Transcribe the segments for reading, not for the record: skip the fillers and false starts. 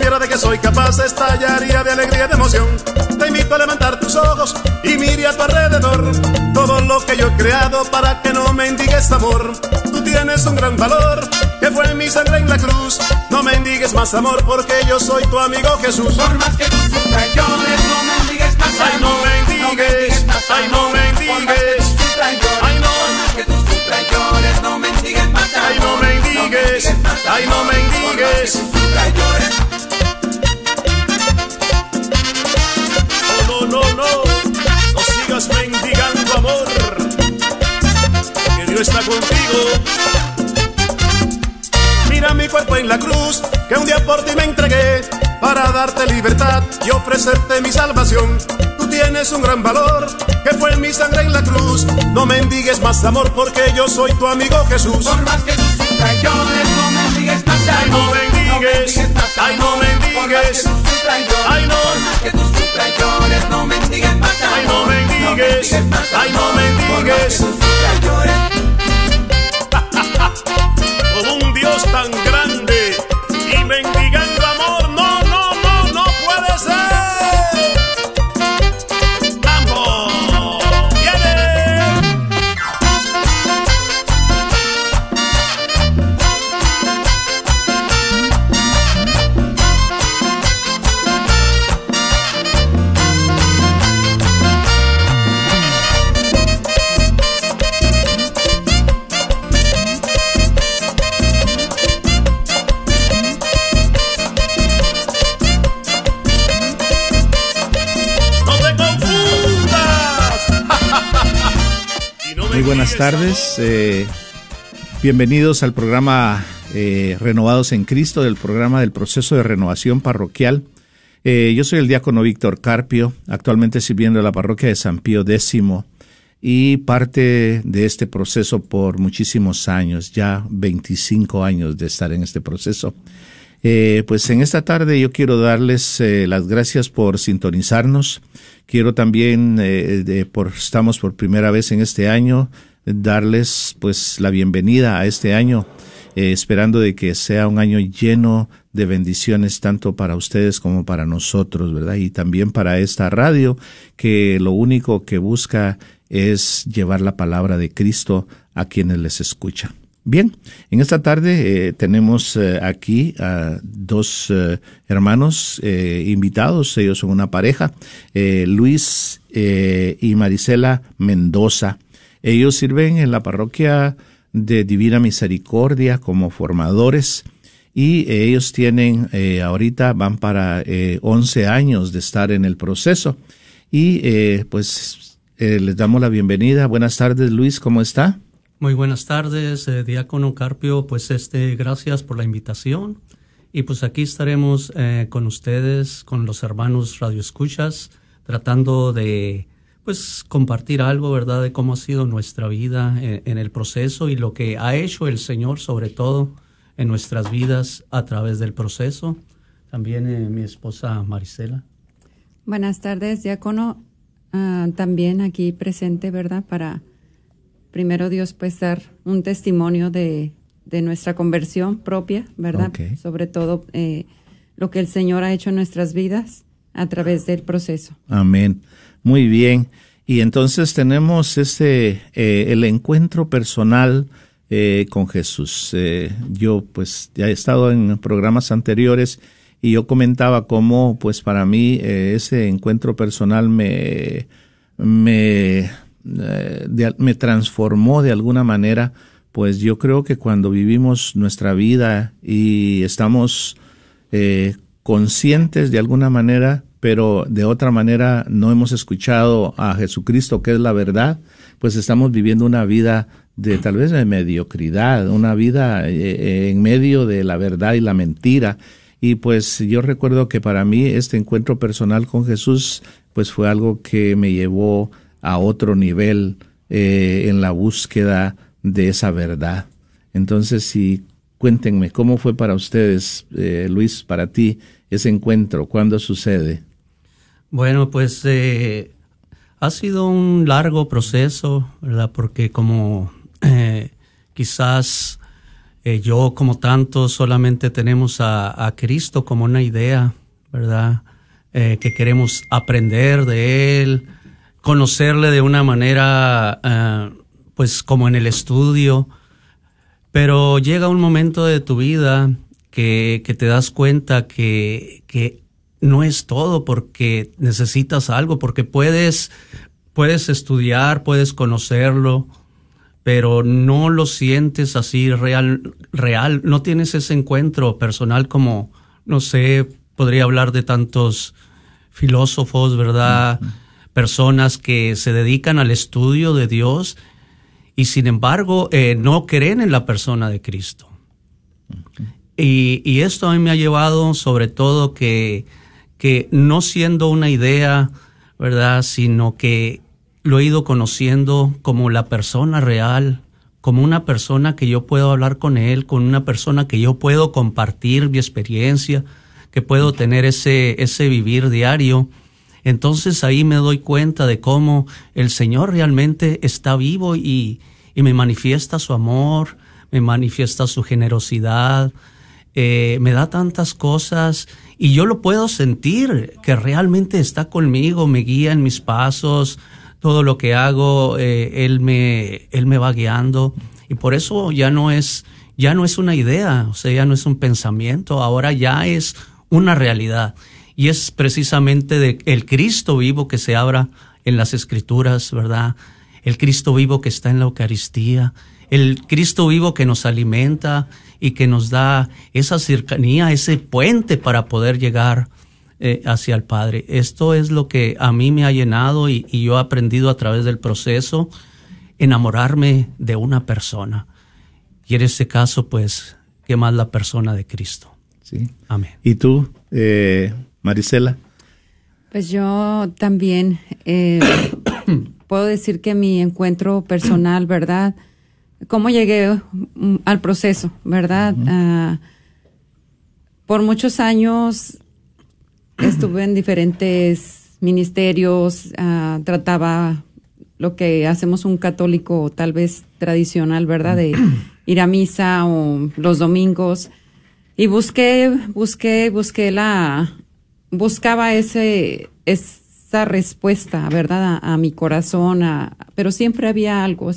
supiera de que soy capaz, estallaría de alegría y de emoción. Te invito a levantar tus ojos y mire a tu alrededor todo lo que yo he creado para que no mendigues amor. Tú tienes un gran valor, que fue mi sangre en la cruz. No mendigues más amor porque yo soy tu amigo Jesús. Por más que tú sufras llores, no mendigues más amor. Ay, no mendigues, ay, no mendigues. Ay, no. Por más que tú sufras llores, no mendigues más amor. Ay, no mendigues, ay, no mendigues. Oh, no, no sigas mendigando amor, que Dios está contigo. Mira mi cuerpo en la cruz, que un día por ti me entregué, para darte libertad y ofrecerte mi salvación. Tú tienes un gran valor, que fue mi sangre en la cruz. No mendigues más amor, porque yo soy tu amigo Jesús. Por más que tú sufras llores, no mendigues más amor. Ay, no mendigues, ay, no mendigues. Ay, no. Por más que tú sufras llores, no mendigues más amor. Ay, no mendigues, ay, no mendigues. Por más que tú sufras llores. Como un Dios tan grande y mendigando amor, no puede ser. ¡Vamos! ¡Viene! Muy buenas tardes, bienvenidos al programa Renovados en Cristo, del programa del proceso de renovación parroquial. Yo soy el diácono Víctor Carpio, actualmente sirviendo en la parroquia de San Pío X y parte de este proceso por muchísimos años, ya 25 años de estar en este proceso. Pues en esta tarde yo quiero darles las gracias por sintonizarnos. Quiero también, estamos por primera vez en este año, darles pues la bienvenida a este año, esperando de que sea un año lleno de bendiciones tanto para ustedes como para nosotros, ¿verdad? Y también para esta radio, que lo único que busca es llevar la palabra de Cristo a quienes les escuchan. Bien, en esta tarde tenemos aquí a dos hermanos invitados. Ellos son una pareja, Luis y Marisela Mendoza. Ellos sirven en la parroquia de Divina Misericordia como formadores y ellos tienen, ahorita van para 11 años de estar en el proceso y les damos la bienvenida. Buenas tardes, Luis, ¿cómo está? Muy buenas tardes, diácono Carpio, gracias por la invitación y pues aquí estaremos con ustedes, con los hermanos radioescuchas, tratando de pues compartir algo, ¿verdad?, de cómo ha sido nuestra vida en el proceso y lo que ha hecho el Señor, sobre todo en nuestras vidas a través del proceso. También mi esposa Marisela. Buenas tardes, diácono, también aquí presente, ¿verdad?, para primero Dios pues dar un testimonio de nuestra conversión propia, ¿verdad? Okay. Sobre todo lo que el Señor ha hecho en nuestras vidas a través del proceso. Amén. Muy bien. Y entonces tenemos el encuentro personal con Jesús. Yo pues ya he estado en programas anteriores y yo comentaba cómo pues para mí ese encuentro personal me transformó de alguna manera. Pues yo creo que cuando vivimos nuestra vida y estamos conscientes de alguna manera, pero de otra manera no hemos escuchado a Jesucristo, que es la verdad, pues estamos viviendo una vida de tal vez de mediocridad, una vida en medio de la verdad y la mentira. Y pues yo recuerdo que para mí este encuentro personal con Jesús pues fue algo que me llevó a otro nivel en la búsqueda de esa verdad. Entonces, sí, cuéntenme, ¿cómo fue para ustedes, Luis, para ti, ese encuentro? ¿Cuándo sucede? Bueno, pues ha sido un largo proceso, ¿verdad? Porque como quizás Yo, como tantos, solamente tenemos a Cristo como una idea, ¿verdad? Que queremos aprender de Él, conocerle de una manera, pues como en el estudio. Pero llega un momento de tu vida que te das cuenta que no es todo, porque necesitas algo, porque puedes estudiar, puedes conocerlo, pero no lo sientes así real, no tienes ese encuentro personal como, no sé, podría hablar de tantos filósofos, ¿verdad? Personas que se dedican al estudio de Dios y sin embargo no creen en la persona de Cristo. Y esto a mí me ha llevado sobre todo que no siendo una idea, ¿verdad?, sino que lo he ido conociendo como la persona real, como una persona que yo puedo hablar con él, con una persona que yo puedo compartir mi experiencia, que puedo tener ese vivir diario. Entonces ahí me doy cuenta de cómo el Señor realmente está vivo y me manifiesta su amor, me manifiesta su generosidad, me da tantas cosas y yo lo puedo sentir que realmente está conmigo, me guía en mis pasos, todo lo que hago, él me va guiando y por eso ya no es una idea, o sea, ya no es un pensamiento, ahora ya es una realidad y es precisamente el Cristo vivo que se abra en las Escrituras, ¿verdad? El Cristo vivo que está en la Eucaristía, el Cristo vivo que nos alimenta y que nos da esa cercanía, ese puente para poder llegar hacia el Padre. Esto es lo que a mí me ha llenado y yo he aprendido a través del proceso, enamorarme de una persona. Y en este caso, pues, ¿qué más la persona de Cristo? Sí. Amén. ¿Y tú, Marisela? Pues yo también puedo decir que mi encuentro personal, ¿verdad? ¿Cómo llegué al proceso, verdad? Por muchos años estuve en diferentes ministerios, trataba lo que hacemos un católico tal vez tradicional, ¿verdad? De ir a misa o los domingos. Y buscaba esa respuesta, ¿verdad? A mi corazón, pero siempre había algo.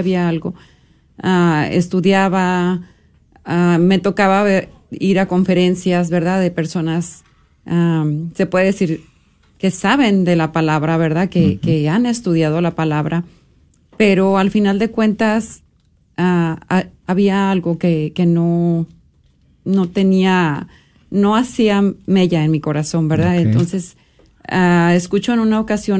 Estudiaba, me tocaba ir a conferencias, ¿verdad? De personas, se puede decir, que saben de la palabra, ¿verdad? Que han estudiado la palabra, pero al final de cuentas había algo que no tenía, no hacía mella en mi corazón, ¿verdad? Okay. Entonces, escucho en una ocasión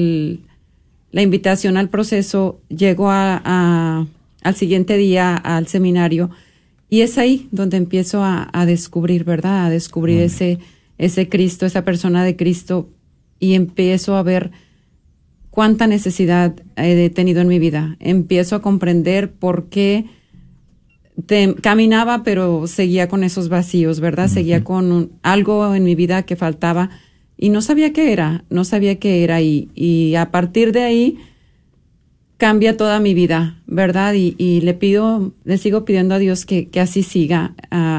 la invitación al proceso, llego al siguiente día al seminario y es ahí donde empiezo a descubrir, ¿verdad? A descubrir ese Cristo, esa persona de Cristo, y empiezo a ver cuánta necesidad he tenido en mi vida. Empiezo a comprender por qué caminaba, pero seguía con esos vacíos, ¿verdad? Seguía con algo en mi vida que faltaba y no sabía qué era, y a partir de ahí cambia toda mi vida, ¿verdad? Y le sigo pidiendo a Dios que así siga.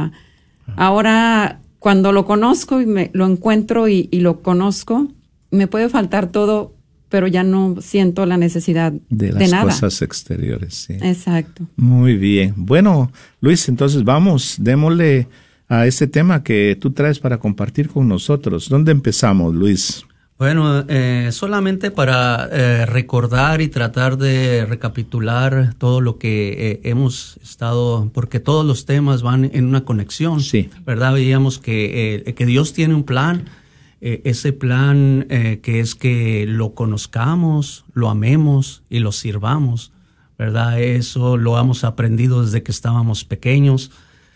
Ahora, cuando lo conozco y lo encuentro y lo conozco, me puede faltar todo, pero ya no siento la necesidad de nada. De las cosas exteriores, sí. Exacto. Muy bien. Bueno, Luis, entonces démosle a este tema que tú traes para compartir con nosotros. ¿Dónde empezamos, Luis? Bueno, solamente para recordar y tratar de recapitular todo lo que hemos estado, porque todos los temas van en una conexión, sí, ¿verdad? Veíamos que Dios tiene un plan, ese plan que es que lo conozcamos, lo amemos y lo sirvamos, ¿verdad? Eso lo hemos aprendido desde que estábamos pequeños.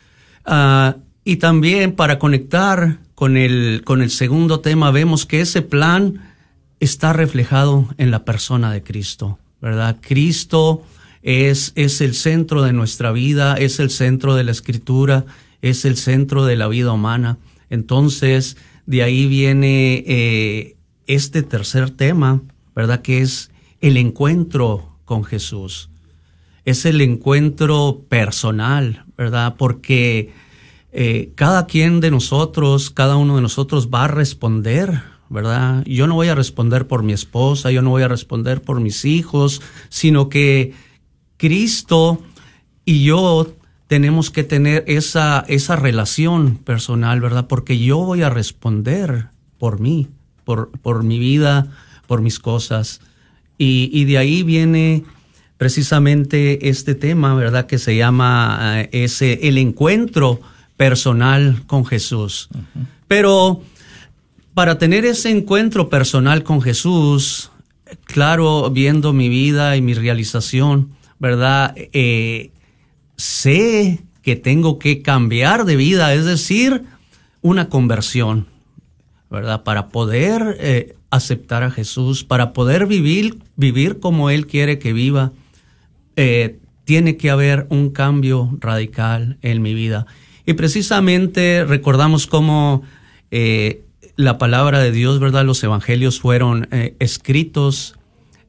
Y también para conectar con el segundo tema, vemos que ese plan está reflejado en la persona de Cristo, ¿verdad? Cristo es el centro de nuestra vida, es el centro de la Escritura, es el centro de la vida humana. Entonces, de ahí viene este tercer tema, ¿verdad? Que es el encuentro con Jesús. es el encuentro personal, ¿verdad? Porque cada quien de nosotros, cada uno de nosotros va a responder, ¿verdad? Yo no voy a responder por mi esposa, yo no voy a responder por mis hijos, sino que Cristo y yo tenemos que tener esa relación personal, ¿verdad? Porque yo voy a responder por mí, por mi vida, por mis cosas. Y de ahí viene precisamente este tema, ¿verdad? Que se llama el encuentro personal con Jesús. Uh-huh. Pero para tener ese encuentro personal con Jesús, claro, viendo mi vida y mi realización, ¿verdad? Sé que tengo que cambiar de vida, es decir, una conversión, ¿verdad? Para poder aceptar a Jesús, para poder vivir como Él quiere que viva, tiene que haber un cambio radical en mi vida. Y precisamente recordamos cómo la palabra de Dios, ¿verdad? Los evangelios fueron escritos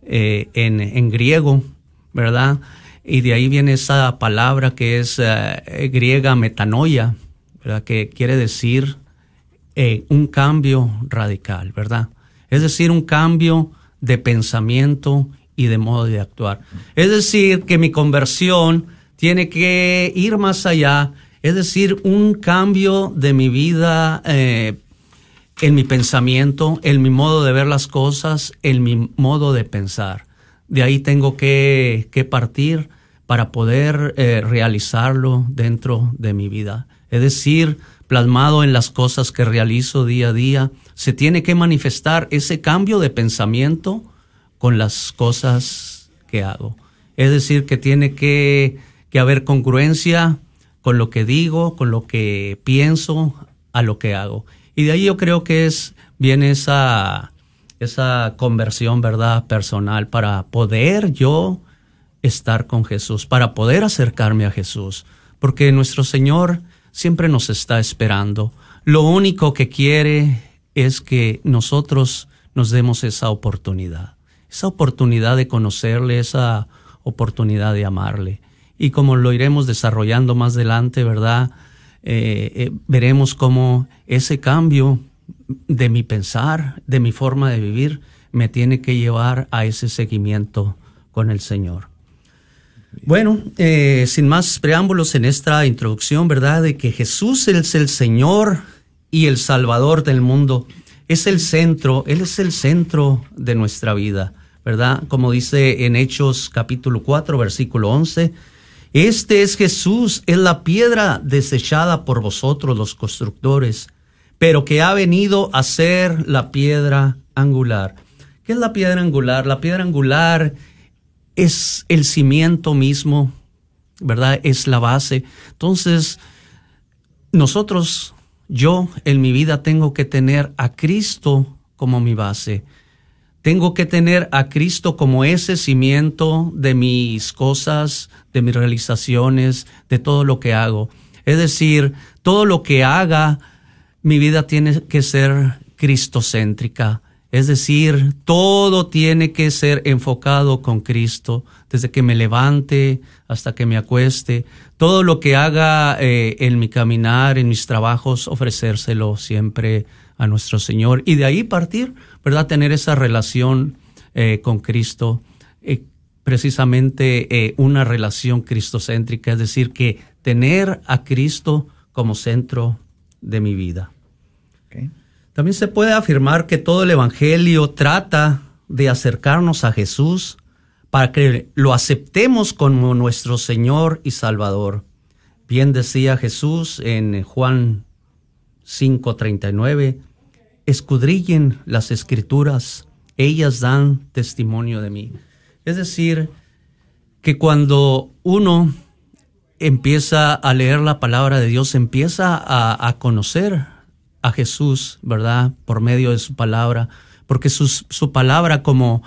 en griego, ¿verdad? Y de ahí viene esa palabra que es griega metanoia, ¿verdad? Que quiere decir un cambio radical, ¿verdad? Es decir, un cambio de pensamiento y de modo de actuar. Es decir, que mi conversión tiene que ir más allá, es decir, un cambio de mi vida en mi pensamiento, en mi modo de ver las cosas, en mi modo de pensar. De ahí tengo que partir para poder realizarlo dentro de mi vida. Es decir, plasmado en las cosas que realizo día a día, se tiene que manifestar ese cambio de pensamiento con las cosas que hago. Es decir, que tiene que haber congruencia con lo que digo, con lo que pienso, a lo que hago. Y de ahí yo creo que viene esa conversión, ¿verdad?, personal, para poder yo estar con Jesús, para poder acercarme a Jesús, porque nuestro Señor siempre nos está esperando. Lo único que quiere es que nosotros nos demos esa oportunidad de conocerle, esa oportunidad de amarle. Y como lo iremos desarrollando más adelante, ¿verdad?, veremos cómo ese cambio de mi pensar, de mi forma de vivir, me tiene que llevar a ese seguimiento con el Señor. Bueno, sin más preámbulos en esta introducción, ¿verdad?, de que Jesús es el Señor y el Salvador del mundo. Es el centro, Él es el centro de nuestra vida, ¿verdad? Como dice en Hechos capítulo 4, versículo 11, este es Jesús, es la piedra desechada por vosotros los constructores, pero que ha venido a ser la piedra angular. ¿Qué es la piedra angular? La piedra angular es el cimiento mismo, ¿verdad? Es la base. Entonces, nosotros, yo en mi vida tengo que tener a Cristo como mi base. Tengo que tener a Cristo como ese cimiento de mis cosas, de mis realizaciones, de todo lo que hago. Es decir, todo lo que haga, mi vida tiene que ser cristocéntrica. Es decir, todo tiene que ser enfocado con Cristo, desde que me levante hasta que me acueste. Todo lo que haga en mi caminar, en mis trabajos, ofrecérselo siempre a nuestro Señor. Y de ahí partir, ¿verdad? Tener esa relación con Cristo, precisamente una relación cristocéntrica, es decir, que tener a Cristo como centro de mi vida. Okay. También se puede afirmar que todo el Evangelio trata de acercarnos a Jesús para que lo aceptemos como nuestro Señor y Salvador. Bien decía Jesús en Juan 5:39, escudrillen las Escrituras, ellas dan testimonio de mí. Es decir, que cuando uno empieza a leer la palabra de Dios, empieza a conocer a Jesús, ¿verdad?, por medio de su palabra, porque su palabra, como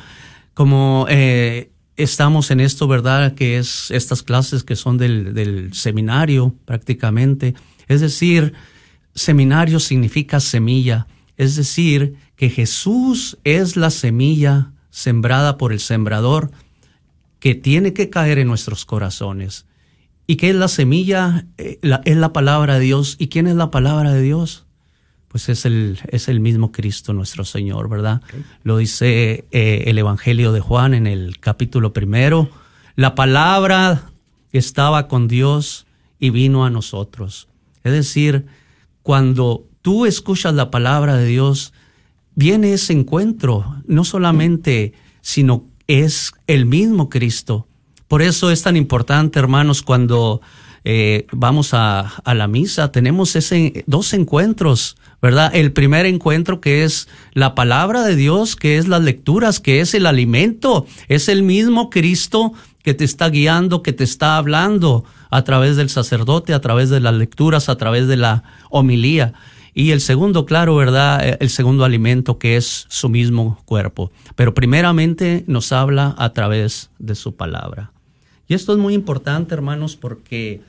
estamos en esto, ¿verdad?, que es estas clases que son del seminario prácticamente, es decir, seminario significa semilla, es decir, que Jesús es la semilla sembrada por el sembrador que tiene que caer en nuestros corazones. ¿Y qué es la semilla? Es la palabra de Dios. ¿Y quién es la palabra de Dios? Pues es el mismo Cristo nuestro Señor, ¿verdad? Okay. Lo dice el Evangelio de Juan en el capítulo 1. La palabra estaba con Dios y vino a nosotros. Es decir, cuando tú escuchas la palabra de Dios, viene ese encuentro, no solamente, sino es el mismo Cristo. Por eso es tan importante, hermanos, cuando vamos a la misa, tenemos dos encuentros, ¿verdad? El primer encuentro, que es la palabra de Dios, que es las lecturas, que es el alimento, es el mismo Cristo que te está guiando, que te está hablando a través del sacerdote, a través de las lecturas, a través de la homilía. Y el segundo, claro, ¿verdad? El segundo alimento, que es su mismo cuerpo. Pero primeramente nos habla a través de su palabra. Y esto es muy importante, hermanos, porque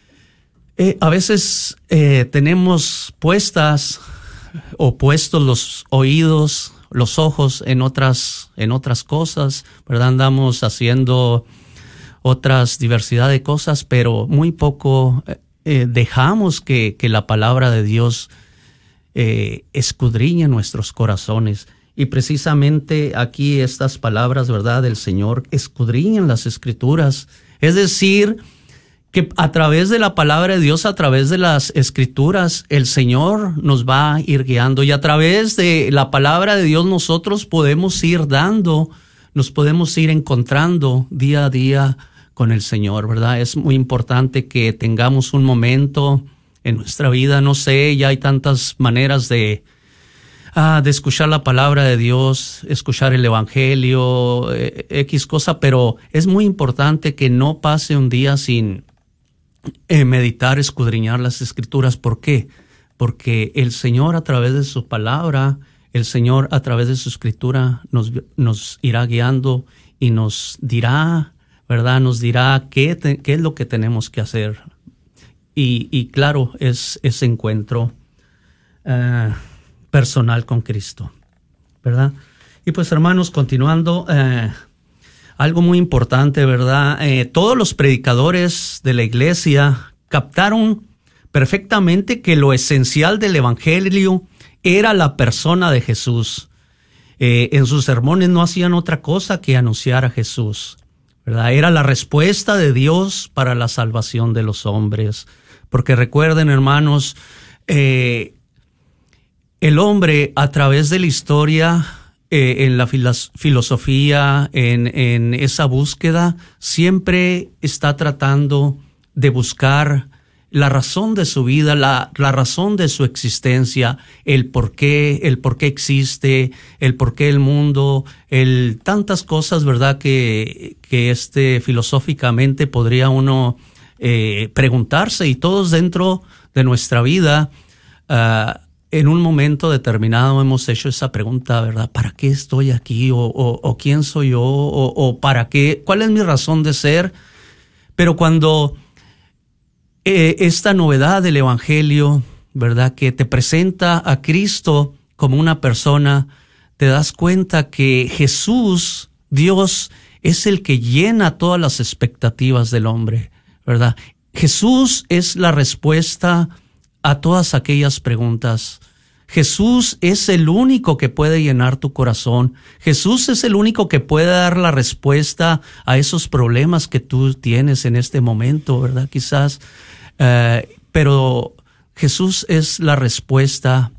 a veces tenemos puestos los oídos, los ojos en otras cosas, ¿verdad? Andamos haciendo otras diversidad de cosas, pero muy poco dejamos que la palabra de Dios escudriñe nuestros corazones. Y precisamente aquí estas palabras, ¿verdad?, del Señor escudriñan las Escrituras. Es decir, que a través de la palabra de Dios, a través de las Escrituras, el Señor nos va a ir guiando. Y a través de la palabra de Dios nosotros podemos ir nos podemos ir encontrando día a día con el Señor, ¿verdad? Es muy importante que tengamos un momento en nuestra vida, no sé, ya hay tantas maneras de escuchar la palabra de Dios, escuchar el Evangelio, X cosa, pero es muy importante que no pase un día sin meditar, escudriñar las Escrituras. ¿Por qué? Porque el Señor, a través de su palabra, el Señor, a través de su Escritura, nos irá guiando y nos dirá, ¿verdad? Nos dirá qué es lo que tenemos que hacer. Y claro, es ese encuentro personal con Cristo, ¿verdad? Y pues, hermanos, continuando, algo muy importante, ¿verdad? Todos los predicadores de la iglesia captaron perfectamente que lo esencial del Evangelio era la persona de Jesús. En sus sermones no hacían otra cosa que anunciar a Jesús, ¿verdad? Era la respuesta de Dios para la salvación de los hombres. Porque recuerden, hermanos, el hombre, a través de la historia, en la filosofía, en esa búsqueda, siempre está tratando de buscar la razón de su vida, la razón de su existencia, el por qué existe, el por qué el mundo, tantas cosas, ¿verdad?, que filosóficamente podría uno preguntarse, y todos dentro de nuestra vida, en un momento determinado hemos hecho esa pregunta, ¿verdad? ¿Para qué estoy aquí? ¿O quién soy yo? ¿O para qué? ¿Cuál es mi razón de ser? Pero cuando esta novedad del Evangelio, ¿verdad?, que te presenta a Cristo como una persona, te das cuenta que Jesús, Dios, es el que llena todas las expectativas del hombre, ¿verdad? Jesús es la respuesta a todas aquellas preguntas. Jesús es el único que puede llenar tu corazón. Jesús es el único que puede dar la respuesta a esos problemas que tú tienes en este momento, ¿verdad? Quizás, pero Jesús es la respuesta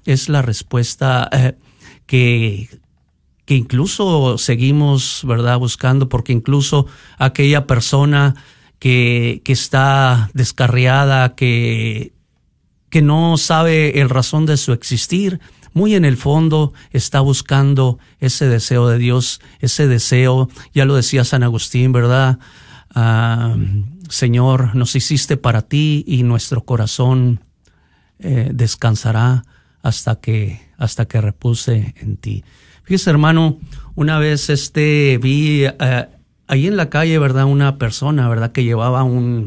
que incluso seguimos, ¿verdad?, buscando, porque incluso aquella persona que está descarriada, que no sabe el razón de su existir, muy en el fondo está buscando ese deseo de Dios, ese deseo, ya lo decía San Agustín, ¿verdad? Señor, nos hiciste para ti y nuestro corazón descansará hasta que repose en ti. Fíjese, hermano, una vez vi ahí en la calle, ¿verdad?, una persona, ¿verdad?, que llevaba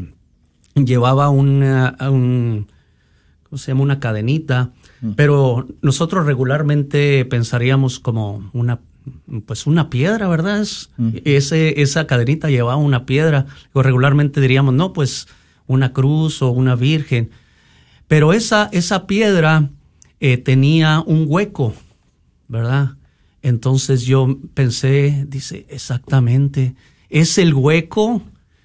¿cómo se llama?, una cadenita, pero nosotros regularmente pensaríamos como una pues una piedra, ¿verdad? Esa cadenita llevaba una piedra. O regularmente diríamos, no, pues una cruz o una virgen. Pero esa piedra tenía un hueco, ¿verdad? Entonces yo pensé, dice, exactamente, es el hueco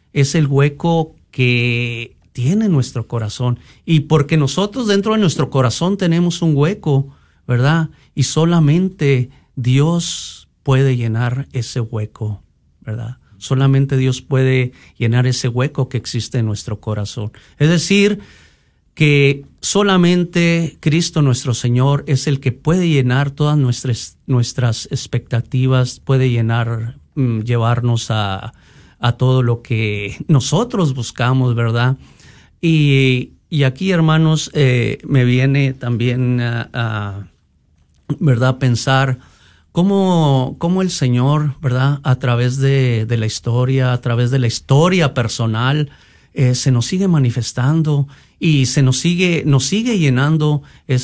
que tiene nuestro corazón. Y porque nosotros dentro de nuestro corazón tenemos un hueco, ¿verdad? Y solamente Dios puede llenar ese hueco, ¿verdad? Solamente Dios puede llenar ese hueco que existe en nuestro corazón. Es decir, que solamente Cristo nuestro Señor es el que puede llenar todas nuestras expectativas, puede llevarnos a todo lo que nosotros buscamos, ¿verdad? Y aquí, hermanos, me viene también ¿verdad? Pensar cómo el Señor, ¿verdad? A través de la historia, a través de la historia personal, se nos sigue manifestando y nos sigue llenando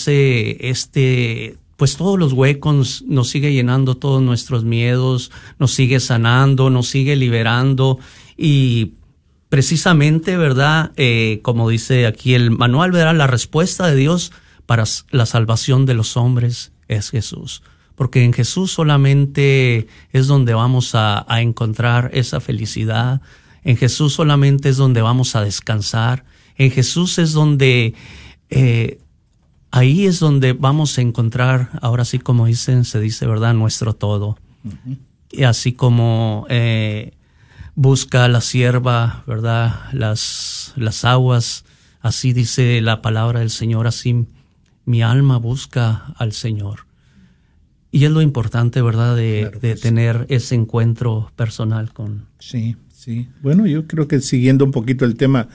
pues todos los huecos, nos sigue llenando todos nuestros miedos, nos sigue sanando, nos sigue liberando y precisamente, ¿verdad? Como dice aquí el manual, ¿verdad? La respuesta de Dios para la salvación de los hombres es Jesús. Porque en Jesús solamente es donde vamos a encontrar esa felicidad. En Jesús solamente es donde vamos a descansar. En Jesús es donde, ahí es donde vamos a encontrar, ahora sí como se dice, ¿verdad? Nuestro todo. Uh-huh. Y así como busca la sierva, ¿verdad? Las aguas, así dice la palabra del Señor, así mi alma busca al Señor. Y es lo importante, ¿verdad? De tener ese encuentro personal con... Sí. Bueno, yo creo que siguiendo un poquito el tema,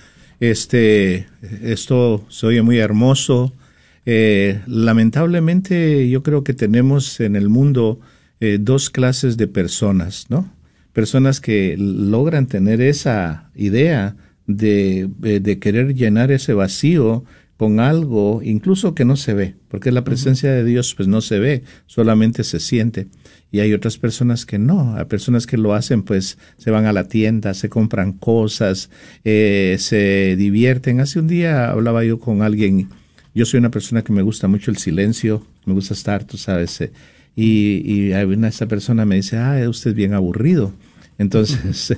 esto se oye muy hermoso. Lamentablemente, yo creo que tenemos en el mundo dos clases de personas, ¿no? Personas que logran tener esa idea de querer llenar ese vacío con algo, incluso que no se ve, porque la presencia de Dios pues no se ve, solamente se siente. Y hay otras personas que no, hay personas que lo hacen, pues se van a la tienda, se compran cosas, se divierten. Hace un día hablaba yo con alguien, yo soy una persona que me gusta mucho el silencio, me gusta estar, tú sabes, y esa persona me dice, usted es bien aburrido. Entonces,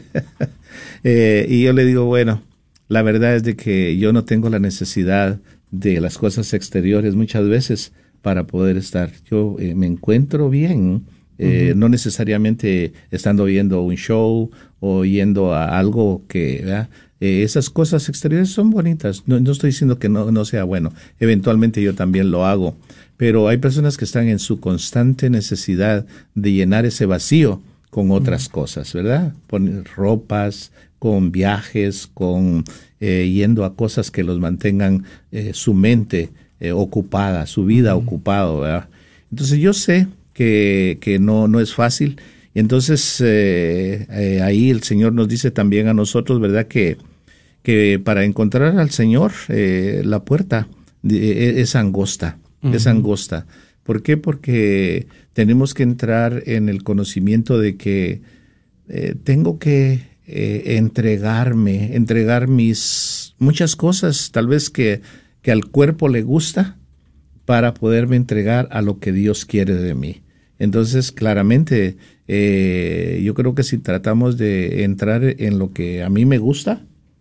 y yo le digo, bueno, la verdad es de que yo no tengo la necesidad de las cosas exteriores muchas veces para poder estar. Yo me encuentro bien, no necesariamente estando viendo un show o yendo a algo que, ¿verdad? Esas cosas exteriores son bonitas. No estoy diciendo que no sea bueno. Eventualmente yo también lo hago. Pero hay personas que están en su constante necesidad de llenar ese vacío con otras cosas, ¿verdad? Poner ropas, con viajes, con yendo a cosas que los mantengan su mente ocupada, su vida ocupada, ¿verdad? Entonces yo sé que no es fácil. Y entonces ahí el Señor nos dice también a nosotros, ¿verdad? Que para encontrar al Señor la puerta es angosta, es angosta. ¿Por qué? Porque tenemos que entrar en el conocimiento de que tengo que entregar mis muchas cosas, tal vez que al cuerpo le gusta, para poderme entregar a lo que Dios quiere de mí. Entonces, claramente, yo creo que si tratamos de entrar en lo que a mí me gusta,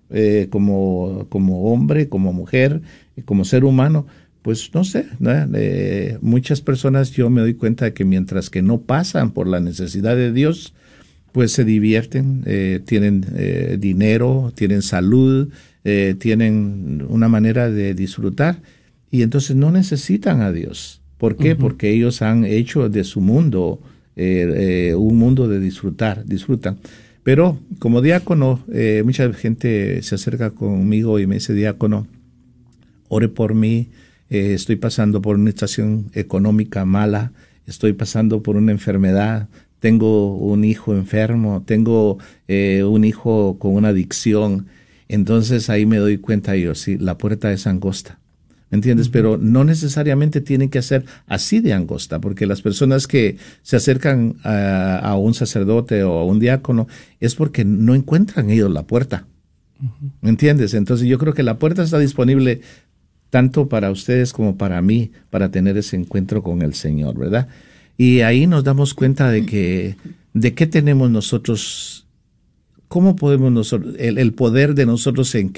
como hombre, como mujer, como ser humano, pues no sé, muchas personas yo me doy cuenta de que mientras que no pasan por la necesidad de Dios, pues se divierten, tienen dinero, tienen salud, tienen una manera de disfrutar y entonces no necesitan a Dios. ¿Por qué? Porque ellos han hecho de su mundo un mundo de disfrutan. Pero como diácono, mucha gente se acerca conmigo y me dice, diácono, ore por mí, estoy pasando por una situación económica mala, estoy pasando por una enfermedad, tengo un hijo enfermo, tengo un hijo con una adicción. Entonces ahí me doy cuenta yo, sí, la puerta es angosta. ¿me entiendes? Pero no necesariamente tiene que ser así de angosta, porque las personas que se acercan a un sacerdote o a un diácono es porque no encuentran ellos la puerta, ¿me entiendes? Entonces yo creo que la puerta está disponible tanto para ustedes como para mí, para tener ese encuentro con el Señor, ¿verdad? Y ahí nos damos cuenta de qué tenemos nosotros, cómo podemos nosotros, el poder de nosotros en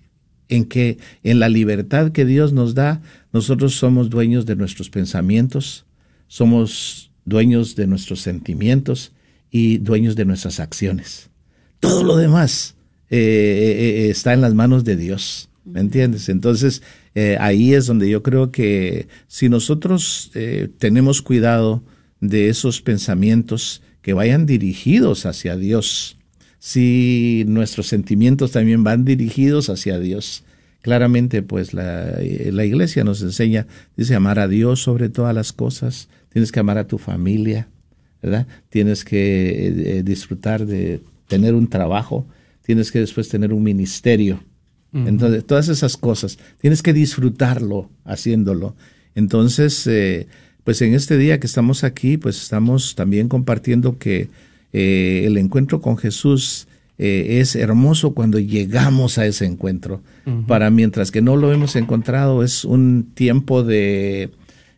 la libertad que Dios nos da, nosotros somos dueños de nuestros pensamientos, somos dueños de nuestros sentimientos y dueños de nuestras acciones. Todo lo demás está en las manos de Dios, ¿me entiendes? Entonces, ahí es donde yo creo que si nosotros tenemos cuidado de esos pensamientos que vayan dirigidos hacia Dios, si nuestros sentimientos también van dirigidos hacia Dios, claramente pues la iglesia nos enseña, dice amar a Dios sobre todas las cosas, tienes que amar a tu familia, ¿verdad? Tienes que disfrutar de tener un trabajo, tienes que después tener un ministerio. Entonces, todas esas cosas, tienes que disfrutarlo haciéndolo. Entonces, pues en este día que estamos aquí, pues estamos también compartiendo que el encuentro con Jesús es hermoso cuando llegamos a ese encuentro. Para mientras que no lo hemos encontrado, es un tiempo de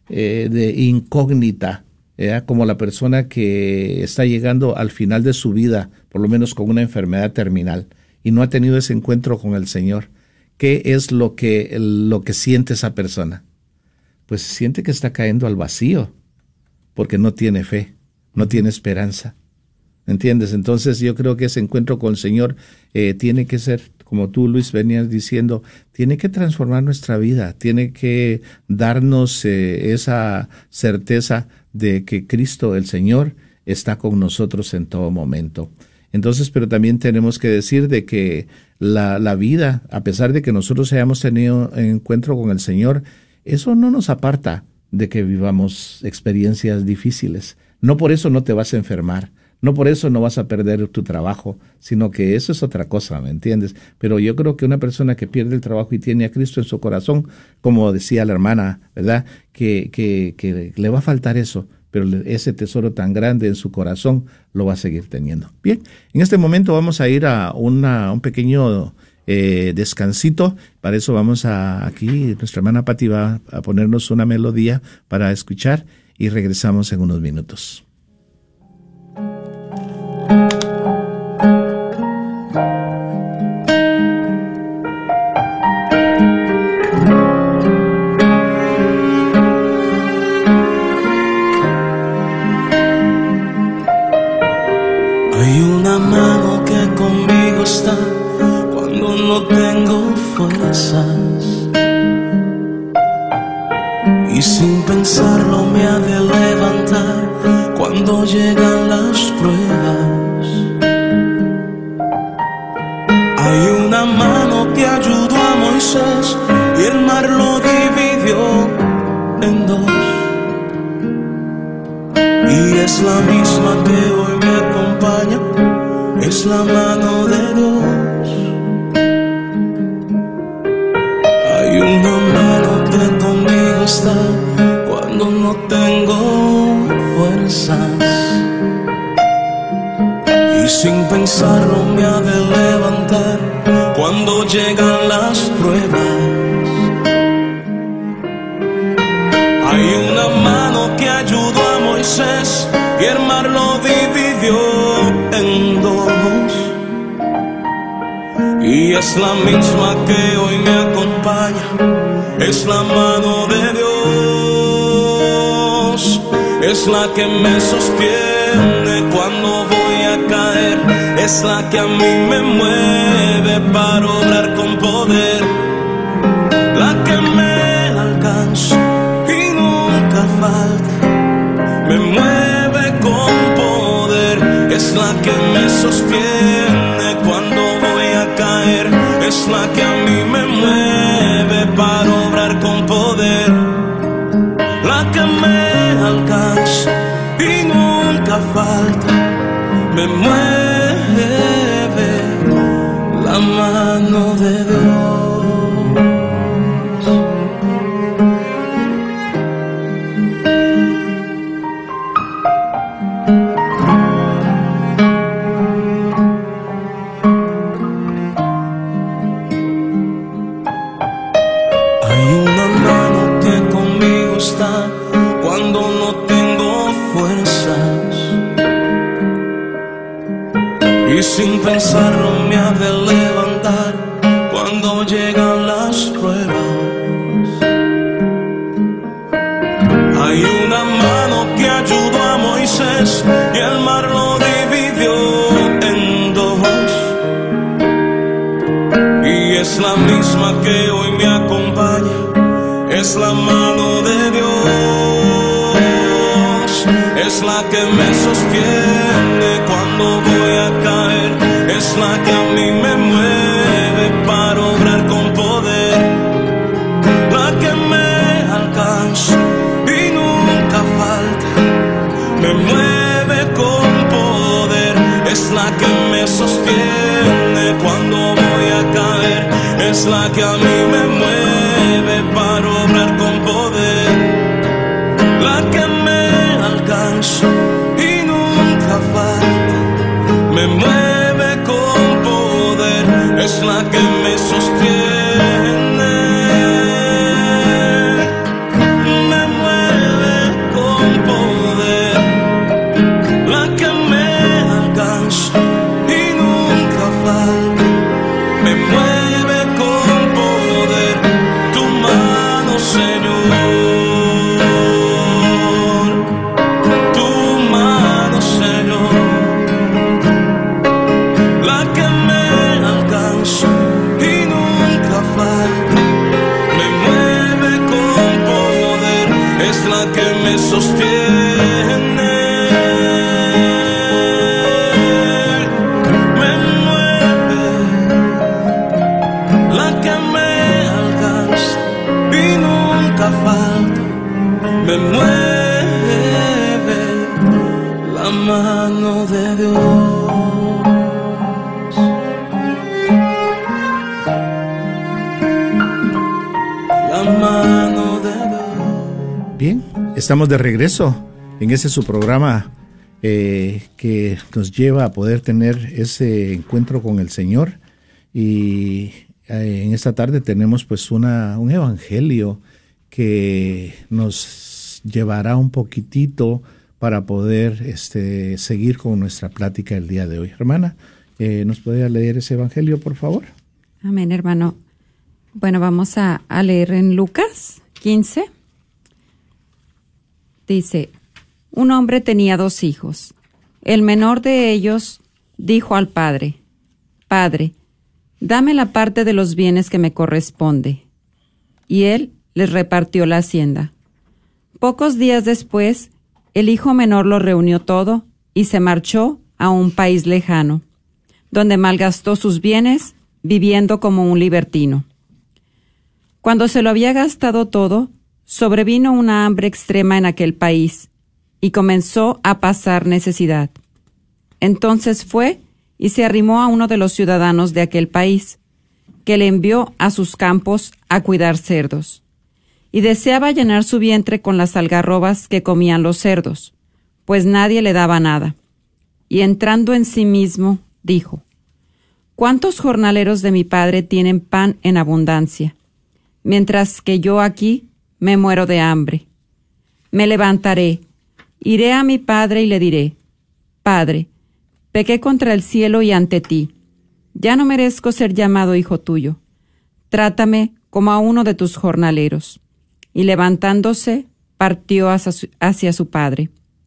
incógnita, como la persona que está llegando al final de su vida, por lo menos con una enfermedad terminal, y no ha tenido ese encuentro con el Señor. ¿Qué es lo que siente esa persona? Pues siente que está cayendo al vacío, porque no tiene fe, no tiene esperanza. ¿Entiendes? Entonces yo creo que ese encuentro con el Señor tiene que ser, como tú, Luis, venías diciendo, tiene que transformar nuestra vida, tiene que darnos esa certeza de que Cristo, el Señor, está con nosotros en todo momento. Entonces, pero también tenemos que decir de que la vida, a pesar de que nosotros hayamos tenido un encuentro con el Señor, eso no nos aparta de que vivamos experiencias difíciles. No por eso no te vas a enfermar, no por eso no vas a perder tu trabajo, sino que eso es otra cosa, ¿me entiendes? Pero yo creo que una persona que pierde el trabajo y tiene a Cristo en su corazón, como decía la hermana, ¿verdad? Que le va a faltar eso, pero ese tesoro tan grande en su corazón lo va a seguir teniendo. Bien, en este momento vamos a ir a un pequeño descansito. Para eso vamos aquí, nuestra hermana Pati va a ponernos una melodía para escuchar y regresamos en unos minutos. No tengo fuerzas y sin pensarlo me ha de levantar cuando llegan las pruebas. Hay una mano que ayudó a Moisés y el mar lo dividió en dos, y es la misma que hoy me acompaña, es la mano de Dios. Una mano que conmigo está cuando no tengo fuerzas y sin pensarlo me ha de levantar cuando llegan las pruebas. Hay una mano que ayudó a Moisés y el mar lo dividió en dos, y es la misma que hoy me acompaña, es la mano de Dios, es la que me sostiene cuando voy a caer, es la que a mí me mueve para obrar con poder, la que me alcanza y nunca falta, me mueve con poder, es la que me sostiene cuando voy a caer, es la que a mí me mueve para obrar con poder, la que me alcanza y nunca falta, me mueve la mano de Dios. y sin pensarlo me ha de levantar cuando llegan las pruebas. Hay una mano que ayudó a Moisés y el mar lo dividió en dos, y es la misma que hoy me acompaña, es la mano de Dios, es la que me sostiene cuando voy a caer, es la que a mí me mueve para obrar con poder, la que me alcanza y nunca falta, me mueve con poder, es la que me sostiene cuando voy a caer, es la que a mí me mueve para obrar con poder, la que me alcanza y nunca falta, me mueve con poder, es la que me sostiene, me mueve con poder, la que me alcanza y nunca falta, me mueve con poder, tu mano, Señor, tu mano, Señor, la que me alcanza y nunca falta, me mueve con poder, es la que me sostiene, me mueve, la que me alcanza y nunca falta, me mueve la mano de Dios. La mano de Dios. Bien, estamos de regreso en ese su programa que nos lleva a poder tener ese encuentro con el Señor, y en esta tarde tenemos pues un evangelio que nos llevará un poquitito para poder seguir con nuestra plática el día de hoy. Hermana, ¿nos podría leer ese evangelio, por favor? Amén, hermano. Bueno, vamos a leer en Lucas 15. Dice, un hombre tenía 2 hijos. El menor de ellos dijo al padre, Padre, dame la parte de los bienes que me corresponde. Y él les repartió la hacienda. Pocos días después, el hijo menor lo reunió todo y se marchó a un país lejano, donde malgastó sus bienes viviendo como un libertino. Cuando se lo había gastado todo, sobrevino una hambre extrema en aquel país y comenzó a pasar necesidad. Entonces fue y se arrimó a uno de los ciudadanos de aquel país, que le envió a sus campos a cuidar cerdos, y deseaba llenar su vientre con las algarrobas que comían los cerdos, pues nadie le daba nada. Y entrando en sí mismo, dijo, ¿cuántos jornaleros de mi padre tienen pan en abundancia, mientras que yo aquí me muero de hambre? Me levantaré, iré a mi padre y le diré, Padre, pequé contra el cielo y ante ti. Ya no merezco ser llamado hijo tuyo. Trátame como a uno de tus jornaleros. Y levantándose, partió hacia su padre.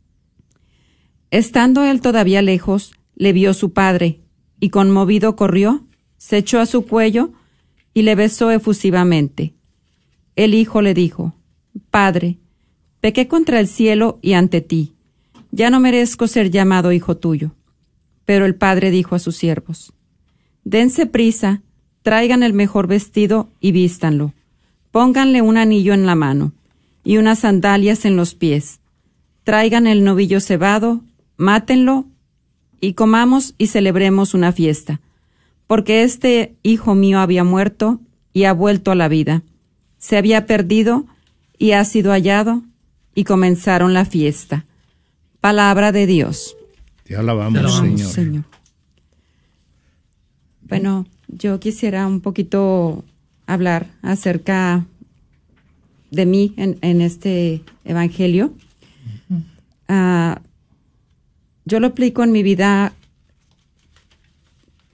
Estando él todavía lejos, le vio su padre, y conmovido corrió, se echó a su cuello y le besó efusivamente. El hijo le dijo, Padre, pequé contra el cielo y ante ti. Ya no merezco ser llamado hijo tuyo. Pero el padre dijo a sus siervos, dense prisa, traigan el mejor vestido y vístanlo. Pónganle un anillo en la mano y unas sandalias en los pies. Traigan el novillo cebado, mátenlo y comamos y celebremos una fiesta. Porque este hijo mío había muerto y ha vuelto a la vida. Se había perdido y ha sido hallado, y comenzaron la fiesta. Palabra de Dios. Te alabamos, Señor. Bueno, yo quisiera un poquito hablar acerca de mí en este evangelio. Yo lo aplico en mi vida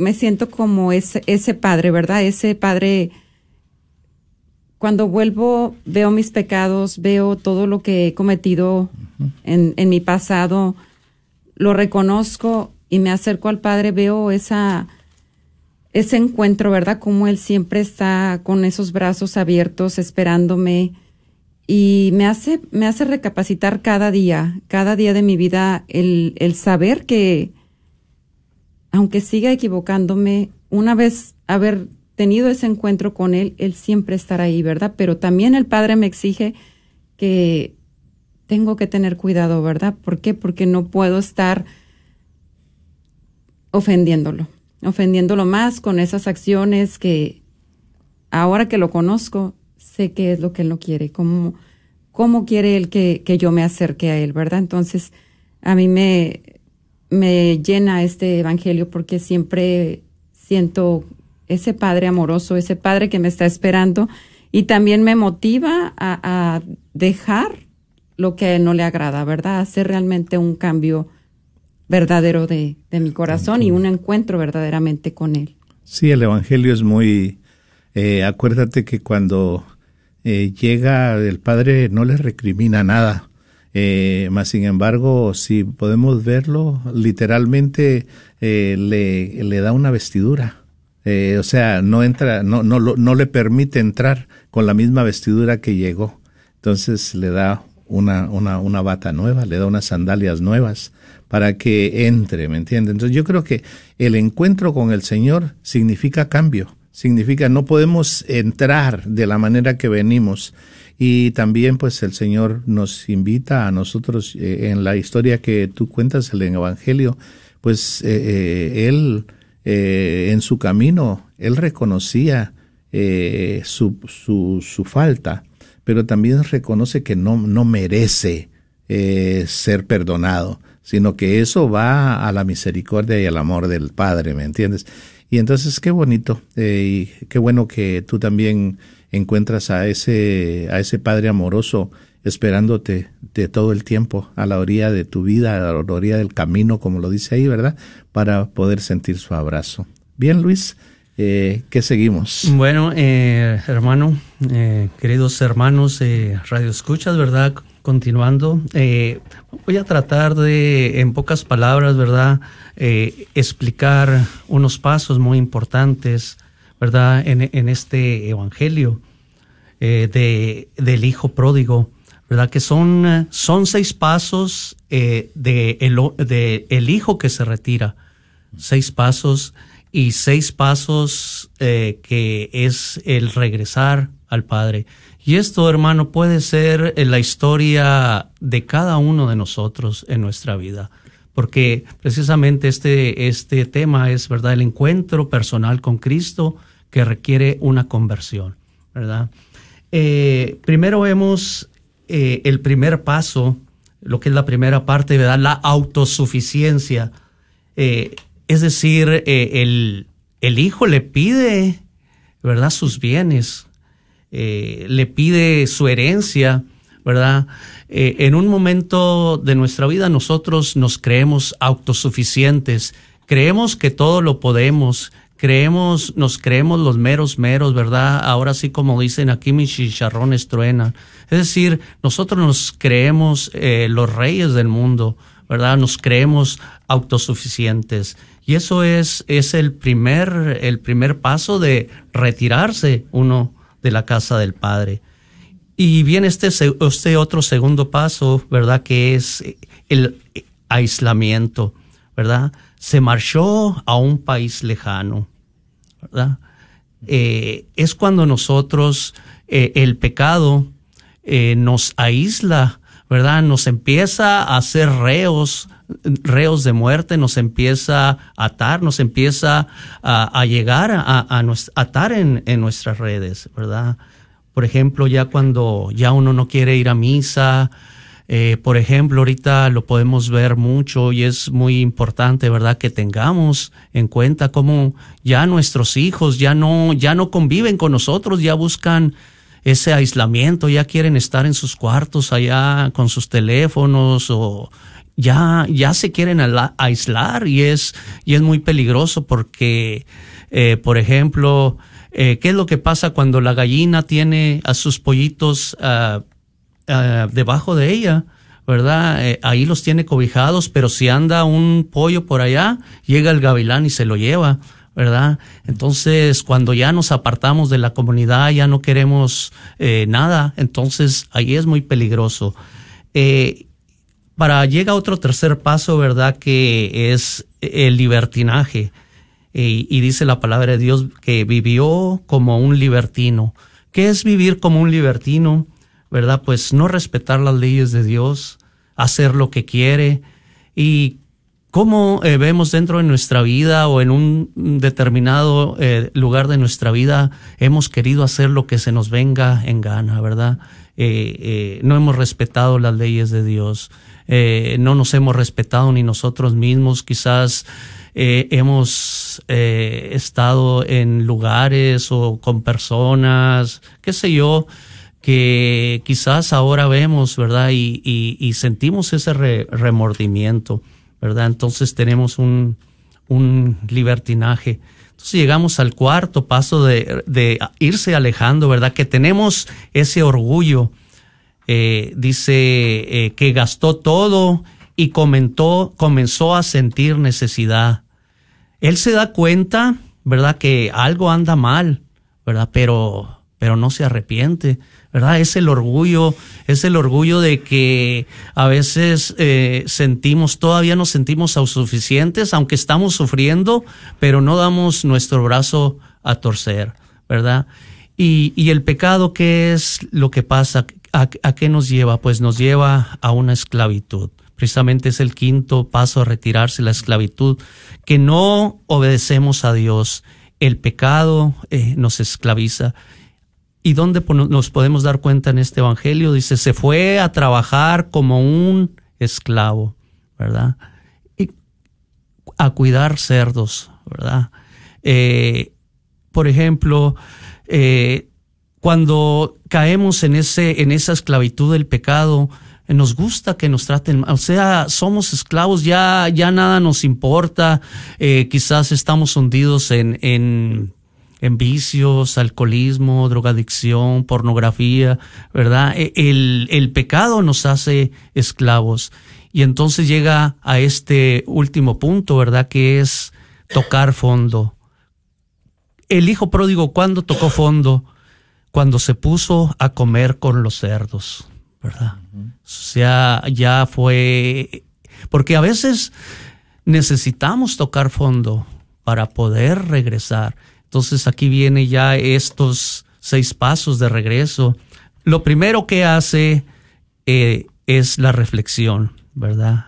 me siento como ese padre, ¿verdad? Ese padre, cuando vuelvo, veo mis pecados, veo todo lo que he cometido en mi pasado, lo reconozco y me acerco al Padre, veo ese encuentro, ¿verdad? Como Él siempre está con esos brazos abiertos esperándome, y me hace recapacitar cada día de mi vida, el saber que aunque siga equivocándome, una vez haber tenido ese encuentro con Él, Él siempre estará ahí, ¿verdad? Pero también el Padre me exige que tengo que tener cuidado, ¿verdad? ¿Por qué? Porque no puedo estar ofendiéndolo más con esas acciones que ahora que lo conozco, sé qué es lo que Él no quiere, cómo quiere Él que yo me acerque a Él, ¿verdad? Entonces, a mí me llena este evangelio porque siempre siento ese Padre amoroso, ese Padre que me está esperando, y también me motiva a dejar lo que a Él no le agrada, ¿verdad? A hacer realmente un cambio verdadero de mi corazón y un encuentro verdaderamente con Él. Sí, el evangelio es muy... acuérdate que cuando llega el Padre no le recrimina nada. Mas sin embargo, si podemos verlo, literalmente le da una vestidura. O sea, no entra, no le permite entrar con la misma vestidura que llegó. Entonces le da una bata nueva, le da unas sandalias nuevas para que entre, ¿me entiendes? Entonces yo creo que el encuentro con el Señor significa cambio, significa no podemos entrar de la manera que venimos. Y también pues el Señor nos invita a nosotros, en la historia que tú cuentas, el Evangelio, pues Él en su camino, Él reconocía su falta, pero también reconoce que no merece ser perdonado, sino que eso va a la misericordia y al amor del Padre, ¿me entiendes? Y entonces qué bonito, y qué bueno que tú también encuentras a ese Padre amoroso esperándote de todo el tiempo, a la orilla de tu vida, a la orilla del camino, como lo dice ahí, ¿verdad? Para poder sentir su abrazo. Bien, Luis, ¿qué seguimos? Bueno, hermano, queridos hermanos, Radio Escuchas, ¿verdad? Continuando, voy a tratar de, en pocas palabras, ¿verdad?, explicar unos pasos muy importantes, ¿verdad?, en este evangelio del hijo pródigo, ¿verdad?, que son 6 pasos de el hijo que se retira, 6 pasos y 6 pasos que es el regresar al Padre. Y esto, hermano, puede ser la historia de cada uno de nosotros en nuestra vida, porque precisamente este tema es, ¿verdad?, el encuentro personal con Cristo que requiere una conversión, ¿verdad? Primero vemos el primer paso, lo que es la primera parte, ¿verdad?, la autosuficiencia. Es decir, el hijo le pide, ¿verdad?, sus bienes, le pide su herencia, ¿verdad? En un momento de nuestra vida nosotros nos creemos autosuficientes, creemos que todo lo podemos, nos creemos los meros, ¿verdad? Ahora sí, como dicen aquí, mis chicharrones truenan. Es decir, nosotros nos creemos los reyes del mundo, ¿verdad? Nos creemos autosuficientes. Y eso es el primer paso de retirarse uno de la casa del Padre. Y viene este otro segundo paso, ¿verdad?, que es el aislamiento, ¿verdad? Se marchó a un país lejano, ¿verdad? Es cuando nosotros, el pecado nos aísla, ¿verdad? Nos empieza a hacer reos de muerte, nos empieza a atar, nos empieza a llegar a atar en nuestras redes, ¿verdad? Por ejemplo, ya cuando ya uno no quiere ir a misa, por ejemplo, ahorita lo podemos ver mucho y es muy importante, ¿verdad?, que tengamos en cuenta cómo ya nuestros hijos ya no conviven con nosotros, ya buscan ese aislamiento, ya quieren estar en sus cuartos allá con sus teléfonos, o ya se quieren aislar y es muy peligroso porque, por ejemplo, ¿qué es lo que pasa cuando la gallina tiene a sus pollitos debajo de ella? ¿Verdad? Ahí los tiene cobijados, pero si anda un pollo por allá, llega el gavilán y se lo lleva, ¿verdad? Entonces, cuando ya nos apartamos de la comunidad, ya no queremos nada, entonces ahí es muy peligroso. Llega otro tercer paso, ¿verdad? Que es el libertinaje. Y dice la palabra de Dios que vivió como un libertino. ¿Qué es vivir como un libertino? ¿Verdad? Pues no respetar las leyes de Dios, hacer lo que quiere. Y cómo vemos dentro de nuestra vida o en un determinado lugar de nuestra vida, hemos querido hacer lo que se nos venga en gana, ¿verdad? No hemos respetado las leyes de Dios. No nos hemos respetado ni nosotros mismos. Quizás hemos estado en lugares o con personas, qué sé yo, que quizás ahora vemos, ¿verdad? Y sentimos ese remordimiento, ¿verdad? Entonces tenemos un libertinaje. Entonces llegamos al cuarto paso de irse alejando, ¿verdad? Que tenemos ese orgullo. Dice que gastó todo y comenzó a sentir necesidad. Él se da cuenta, ¿verdad? Que algo anda mal, ¿verdad? Pero no se arrepiente, ¿verdad? Es el orgullo de que a veces todavía nos sentimos autosuficientes, aunque estamos sufriendo, pero no damos nuestro brazo a torcer, ¿verdad? Y el pecado, ¿qué es lo que pasa? ¿A qué nos lleva? Pues nos lleva a una esclavitud. Precisamente es el quinto paso a retirarse, la esclavitud, que no obedecemos a Dios. El pecado nos esclaviza. ¿Y dónde nos podemos dar cuenta en este evangelio? Dice, se fue a trabajar como un esclavo, ¿verdad? Y a cuidar cerdos, ¿verdad? Por ejemplo, cuando caemos en esa esclavitud del pecado, nos gusta que nos traten mal. O sea, somos esclavos, ya nada nos importa. Quizás estamos hundidos en vicios, alcoholismo, drogadicción, pornografía, ¿verdad? El pecado nos hace esclavos. Y entonces llega a este último punto, ¿verdad? Que es tocar fondo. El hijo pródigo, ¿cuándo tocó fondo? Cuando se puso a comer con los cerdos, ¿verdad? O sea, ya fue... Porque a veces necesitamos tocar fondo para poder regresar. Entonces aquí viene ya estos 6 pasos de regreso. Lo primero que hace es la reflexión, ¿verdad?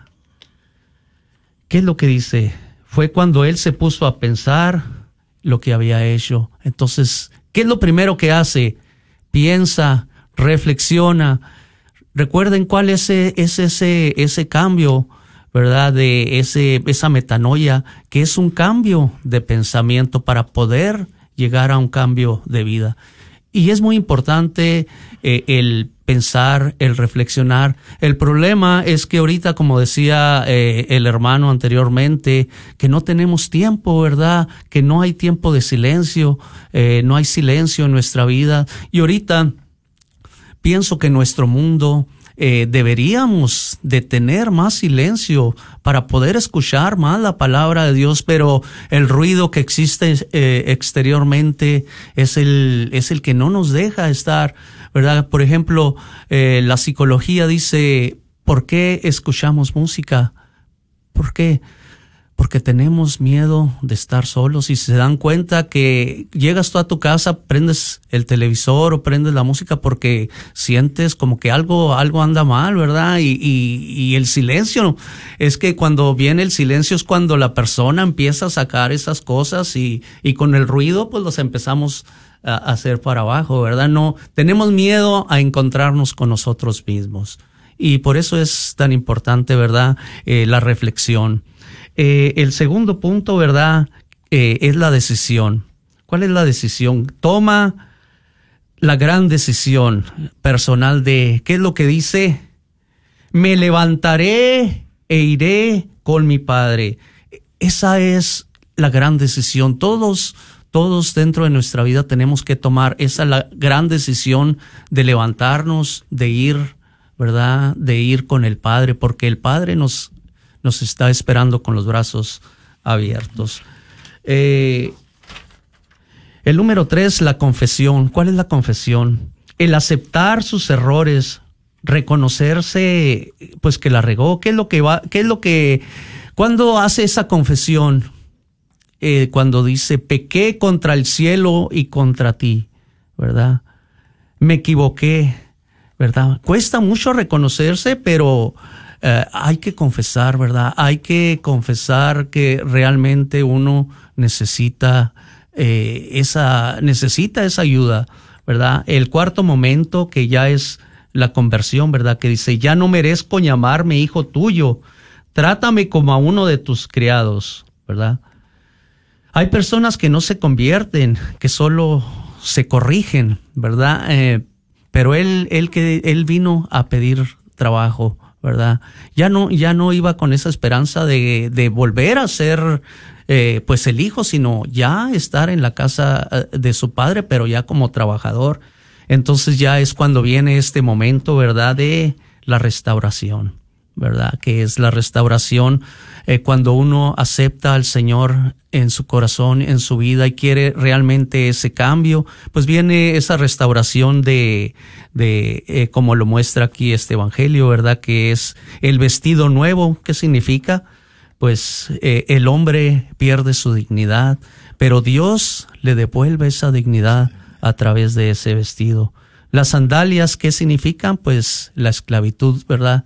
¿Qué es lo que dice? Fue cuando él se puso a pensar lo que había hecho. Entonces, ¿qué es lo primero que hace? Piensa, reflexiona. Recuerden cuál es ese cambio, ¿verdad? De esa metanoia, que es un cambio de pensamiento para poder llegar a un cambio de vida. Y es muy importante el pensar, el reflexionar. El problema es que ahorita, como decía el hermano anteriormente, que no tenemos tiempo, ¿verdad? Que no hay tiempo de silencio, no hay silencio en nuestra vida. Y ahorita pienso que en nuestro mundo deberíamos de tener más silencio para poder escuchar más la palabra de Dios, pero el ruido que existe exteriormente es el que no nos deja estar, ¿verdad? Por ejemplo, la psicología dice, ¿por qué escuchamos música? ¿Por qué? Porque tenemos miedo de estar solos. Y se dan cuenta que llegas tú a tu casa, prendes el televisor o prendes la música porque sientes como que algo anda mal, ¿verdad? Y el silencio, es que cuando viene el silencio es cuando la persona empieza a sacar esas cosas y con el ruido pues los empezamos a hacer para abajo, ¿verdad? No, tenemos miedo a encontrarnos con nosotros mismos. Y por eso es tan importante, ¿verdad? La reflexión. El segundo punto, ¿verdad? Es la decisión. ¿Cuál es la decisión? Toma la gran decisión personal de, ¿qué es lo que dice? Me levantaré e iré con mi Padre. Esa es la gran decisión. Todos dentro de nuestra vida tenemos que tomar esa la gran decisión de levantarnos, de ir, ¿verdad? De ir con el Padre, porque el Padre nos está esperando con los brazos abiertos. El número 3, la confesión. ¿Cuál es la confesión? El aceptar sus errores, reconocerse, pues, que la regó. ¿Cuándo hace esa confesión? Cuando dice, pequé contra el cielo y contra ti, ¿verdad? Me equivoqué, ¿verdad? Cuesta mucho reconocerse, pero hay que confesar, ¿verdad? Hay que confesar que realmente uno necesita esa ayuda, ¿verdad? El cuarto momento, que ya es la conversión, ¿verdad? Que dice, ya no merezco llamarme hijo tuyo, trátame como a uno de tus criados, ¿verdad? Hay personas que no se convierten, que solo se corrigen, ¿verdad? Pero él vino a pedir trabajo, ¿verdad? Ya no iba con esa esperanza de volver a ser pues el hijo, sino ya estar en la casa de su padre, pero ya como trabajador. Entonces ya es cuando viene este momento, ¿verdad? De la restauración, ¿verdad? Que es la restauración cuando uno acepta al Señor en su corazón, en su vida, y quiere realmente ese cambio, pues viene esa restauración de como lo muestra aquí este evangelio, ¿verdad? Que es el vestido nuevo. ¿Qué significa? Pues el hombre pierde su dignidad, pero Dios le devuelve esa dignidad a través de ese vestido. Las sandalias, ¿qué significan? Pues la esclavitud, ¿verdad?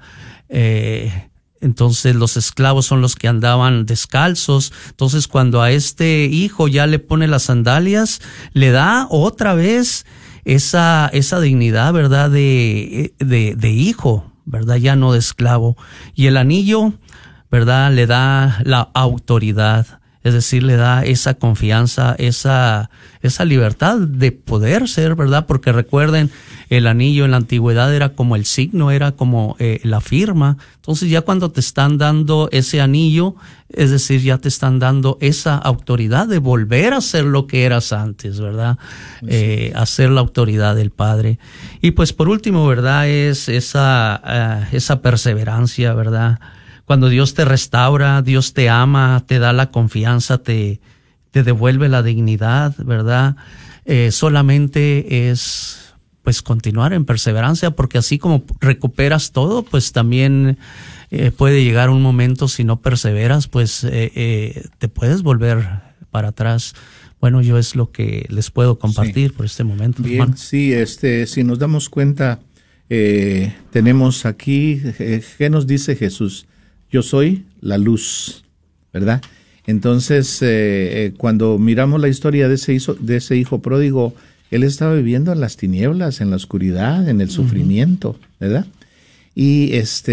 Entonces los esclavos son los que andaban descalzos. Entonces cuando a este hijo ya le pone las sandalias, le da otra vez esa dignidad, ¿verdad? De hijo, ¿verdad? Ya no de esclavo. Y el anillo, ¿verdad? Le da la autoridad. Es decir, le da esa confianza, esa libertad de poder ser, ¿verdad? Porque recuerden, el anillo en la antigüedad era como el signo, era como la firma. Entonces ya cuando te están dando ese anillo, es decir, ya te están dando esa autoridad de volver a ser lo que eras antes, ¿verdad? A ser la autoridad del Padre. Y pues por último, ¿verdad? Es esa perseverancia, ¿verdad? Cuando Dios te restaura, Dios te ama, te da la confianza, te devuelve la dignidad, ¿verdad? Solamente es, pues, continuar en perseverancia, porque así como recuperas todo, pues también puede llegar un momento, si no perseveras, pues te puedes volver para atrás. Bueno, yo es lo que les puedo compartir por este momento. Bien, hermano. sí, si nos damos cuenta, tenemos aquí, ¿qué nos dice Jesús? Yo soy la luz, ¿verdad? Entonces, cuando miramos la historia de ese hijo pródigo, él estaba viviendo en las tinieblas, en la oscuridad, en el sufrimiento, ¿verdad? Y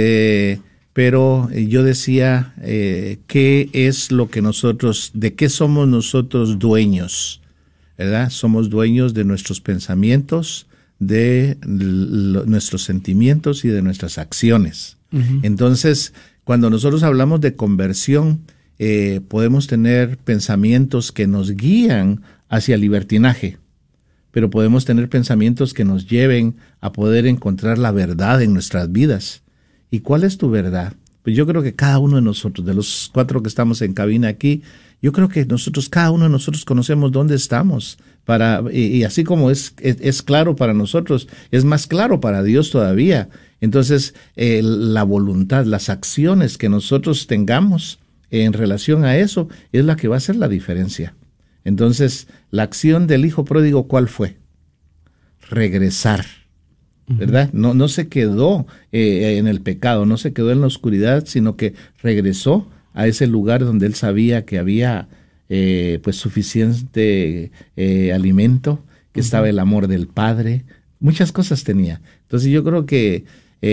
pero yo decía, ¿qué es lo que de qué somos nosotros dueños? ¿Verdad? Somos dueños de nuestros pensamientos, de nuestros sentimientos y de nuestras acciones. Entonces, cuando nosotros hablamos de conversión, podemos tener pensamientos que nos guían hacia el libertinaje, pero podemos tener pensamientos que nos lleven a poder encontrar la verdad en nuestras vidas. ¿Y cuál es tu verdad? Pues yo creo que cada uno de nosotros, de los 4 que estamos en cabina aquí, yo creo que cada uno de nosotros conocemos dónde estamos. Y así como es claro para nosotros, es más claro para Dios todavía. Entonces, la voluntad, las acciones que nosotros tengamos en relación a eso es la que va a hacer la diferencia. Entonces, la acción del hijo pródigo, ¿cuál fue? Regresar, ¿verdad? No se quedó en el pecado, no se quedó en la oscuridad, sino que regresó a ese lugar donde él sabía que había pues suficiente alimento, que estaba el amor del Padre, muchas cosas tenía. Entonces yo creo que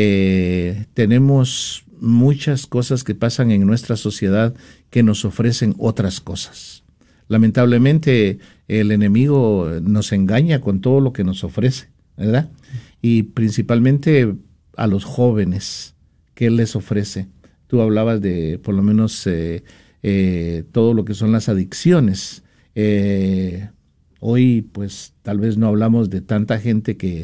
tenemos muchas cosas que pasan en nuestra sociedad que nos ofrecen otras cosas. Lamentablemente el enemigo nos engaña con todo lo que nos ofrece, ¿verdad? Y principalmente a los jóvenes, ¿qué les ofrece? Tú hablabas de, por lo menos, todo lo que son las adicciones. Hoy, pues, tal vez no hablamos de tanta gente que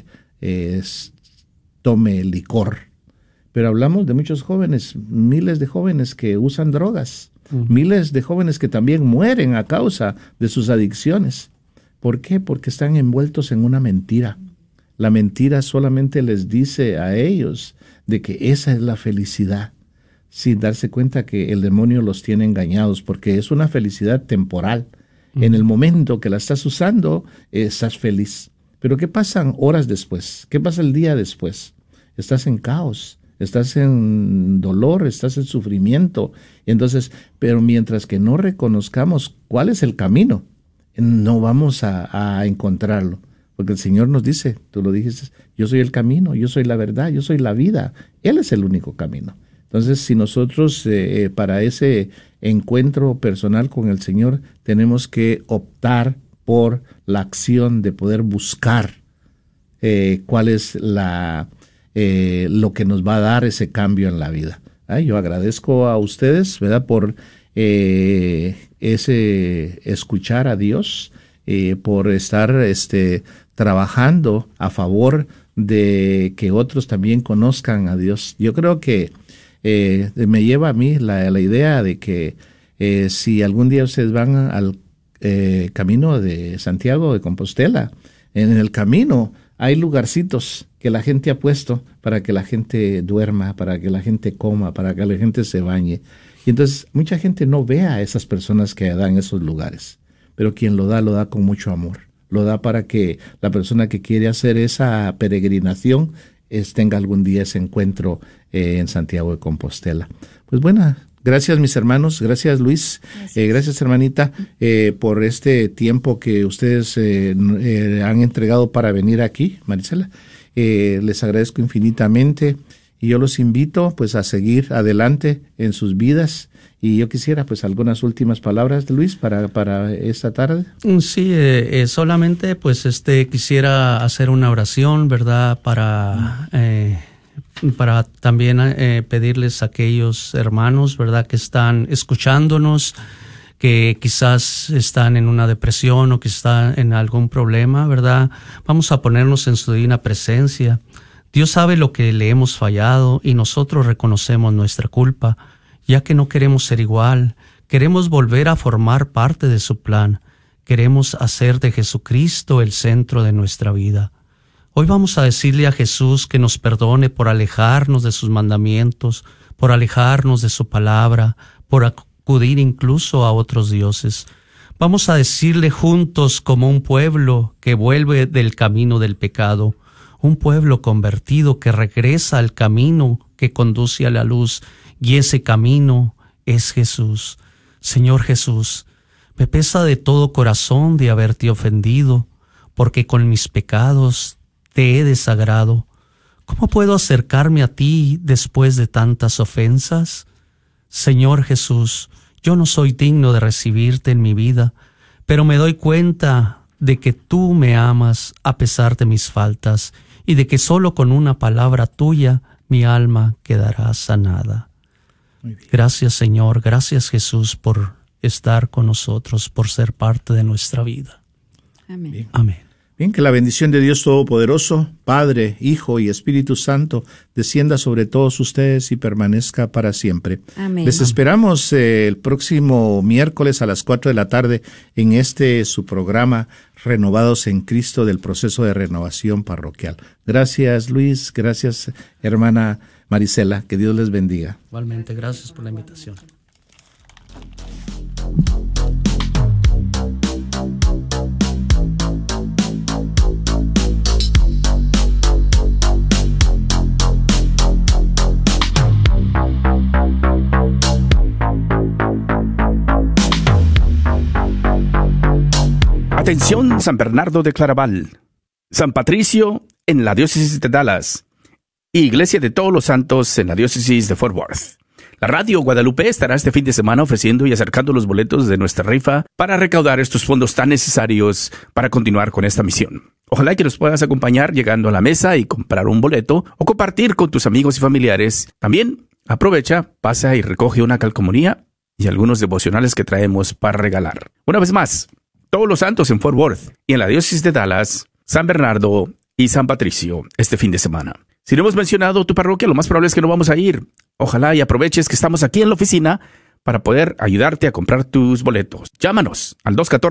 tome licor, pero hablamos de muchos jóvenes, miles de jóvenes que usan drogas, miles de jóvenes que también mueren a causa de sus adicciones. ¿Por qué? Porque están envueltos en una mentira. La mentira solamente les dice a ellos de que esa es la felicidad, sin darse cuenta que el demonio los tiene engañados, porque es una felicidad temporal. En el momento que la estás usando, estás feliz. Pero ¿qué pasan horas después? ¿Qué pasa el día después? Estás en caos, estás en dolor, estás en sufrimiento. Entonces, pero mientras que no reconozcamos cuál es el camino, no vamos a encontrarlo. Porque el Señor nos dice, tú lo dijiste, yo soy el camino, yo soy la verdad, yo soy la vida. Él es el único camino. Entonces, si nosotros para ese encuentro personal con el Señor tenemos que optar por la acción de poder buscar cuál es lo que nos va a dar ese cambio en la vida. Yo agradezco a ustedes, ¿verdad?, por ese escuchar a Dios, por estar trabajando a favor de que otros también conozcan a Dios. Yo creo que me lleva a mí la idea de que si algún día ustedes van al camino de Santiago de Compostela, en el camino hay lugarcitos que la gente ha puesto para que la gente duerma, para que la gente coma, para que la gente se bañe. Y entonces mucha gente no ve a esas personas que dan esos lugares, pero quien lo da con mucho amor. Lo da para que la persona que quiere hacer esa peregrinación tenga algún día ese encuentro en Santiago de Compostela. Pues bueno, gracias mis hermanos, gracias Luis, gracias hermanita por este tiempo que ustedes han entregado para venir aquí, Marisela. Les agradezco infinitamente y yo los invito pues a seguir adelante en sus vidas. Y yo quisiera pues algunas últimas palabras, Luis, para esta tarde. Sí, solamente pues quisiera hacer una oración, ¿verdad? Para también pedirles a aquellos hermanos, ¿verdad?, que están escuchándonos, que quizás están en una depresión o que están en algún problema, ¿verdad? Vamos a ponernos en su divina presencia. Dios sabe lo que le hemos fallado y nosotros reconocemos nuestra culpa, ya que no queremos ser igual, queremos volver a formar parte de su plan, queremos hacer de Jesucristo el centro de nuestra vida. Hoy vamos a decirle a Jesús que nos perdone por alejarnos de sus mandamientos, por alejarnos de su palabra, por acudir incluso a otros dioses. Vamos a decirle juntos como un pueblo que vuelve del camino del pecado, un pueblo convertido que regresa al camino que conduce a la luz, y ese camino es Jesús. Señor Jesús, me pesa de todo corazón de haberte ofendido, porque con mis pecados te he desagrado. ¿Cómo puedo acercarme a ti después de tantas ofensas? Señor Jesús, yo no soy digno de recibirte en mi vida, pero me doy cuenta de que tú me amas a pesar de mis faltas y de que solo con una palabra tuya mi alma quedará sanada. Gracias, Señor, gracias, Jesús, por estar con nosotros, por ser parte de nuestra vida. Amén. Bien. Amén. Bien, que la bendición de Dios Todopoderoso, Padre, Hijo y Espíritu Santo, descienda sobre todos ustedes y permanezca para siempre. Amén. Les esperamos el próximo miércoles a las 4 de la tarde en su programa Renovados en Cristo del proceso de renovación parroquial. Gracias, Luis. Gracias, hermana Marisela. Que Dios les bendiga. Igualmente, gracias por la invitación. Atención, San Bernardo de Claraval, San Patricio en la diócesis de Dallas y Iglesia de Todos los Santos en la diócesis de Fort Worth. La Radio Guadalupe estará este fin de semana ofreciendo y acercando los boletos de nuestra rifa para recaudar estos fondos tan necesarios para continuar con esta misión. Ojalá que nos puedas acompañar llegando a la mesa y comprar un boleto o compartir con tus amigos y familiares. También Aprovecha, pasa y recoge una calcomanía y algunos devocionales que traemos para regalar. Una vez más, Todos los Santos en Fort Worth y en la diócesis de Dallas, San Bernardo y San Patricio este fin de semana. Si no hemos mencionado tu parroquia, lo más probable es que no vamos a ir. Ojalá y aproveches que estamos aquí en la oficina para poder ayudarte a comprar tus boletos. Llámanos al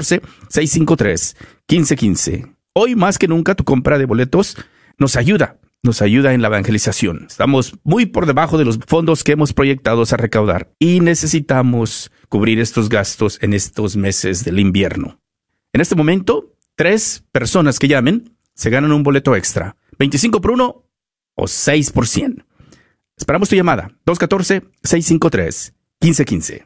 214-653-1515. Hoy más que nunca tu compra de boletos nos ayuda en la evangelización. Estamos muy por debajo de los fondos que hemos proyectado a recaudar y necesitamos cubrir estos gastos en estos meses del invierno. En este momento, 3 personas que llamen se ganan un boleto extra, 25 por 1 o 6 por 100. Esperamos tu llamada, 214-653-1515.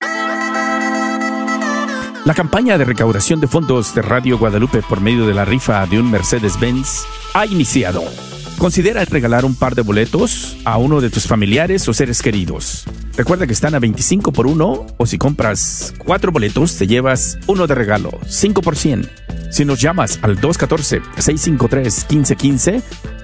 La campaña de recaudación de fondos de Radio Guadalupe por medio de la rifa de un Mercedes-Benz ha iniciado. Considera regalar un par de boletos a uno de tus familiares o seres queridos. Recuerda que están a 25 por 1 o si compras 4 boletos te llevas uno de regalo, 5 por 100. Si nos llamas al 214-653-1515,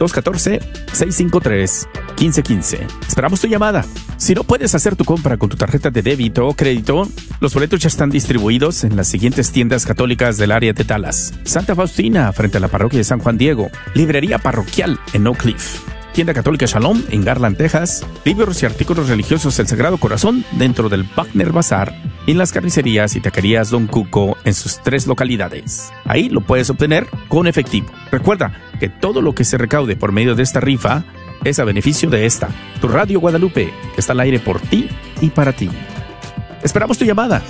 214-653-1515. Esperamos tu llamada. Si no puedes hacer tu compra con tu tarjeta de débito o crédito, los boletos ya están distribuidos en las siguientes tiendas católicas del área de Dallas: Santa Faustina, frente a la parroquia de San Juan Diego; Librería Parroquial en Oak Cliff; Tienda Católica Shalom en Garland, Texas; libros y artículos religiosos del Sagrado Corazón dentro del Wagner Bazar; y en las carnicerías y taquerías Don Cuco en sus 3 localidades. Ahí lo puedes obtener con efectivo. Recuerda que todo lo que se recaude por medio de esta rifa es a beneficio de esta, tu Radio Guadalupe, que está al aire por ti y para ti. Esperamos tu llamada.